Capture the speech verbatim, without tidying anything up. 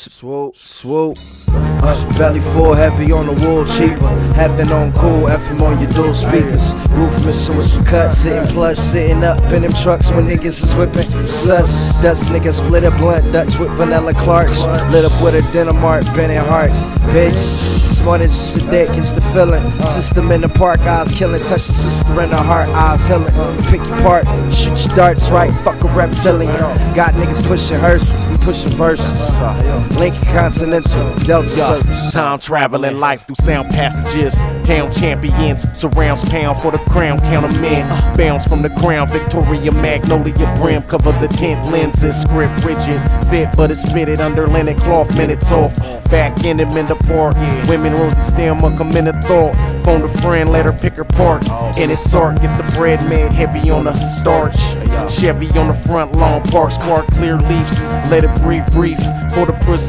Swoop, swoop. Uh, belly full, heavy on the wool, cheaper. Heaven on cool, F M on your dual speakers. Roof missing with some cuts, sitting plush, sitting up in them trucks when niggas is whipping. Sus, Dutch niggas split a blunt, Dutch with vanilla Clarks. Lit up with a Denmark, Bennett Hearts. Bitch, this morning just a dick, it's the feeling. System in the park, eyes killing. Touch the sister in the heart, eyes healing. Pick your part, shoot your darts right, fuck a reptilian. Got niggas pushing hearses, we pushing verses. Lincoln Continental, Delta Surface. Time traveling life through sound passages. Town champions, surrounds pound for the crown. Count 'em in, bounce from the ground. Victoria Magnolia brim, cover the tint lenses. Script rigid, fit but it's fitted under linen cloth. Minutes off, back in him in the park. Women rose and stem up, come in a thought. Phone a friend, let her pick her part. In its art, get the bread made heavy on the starch. Chevy on the front lawn, park spark, clear leaves. Let it breathe brief for the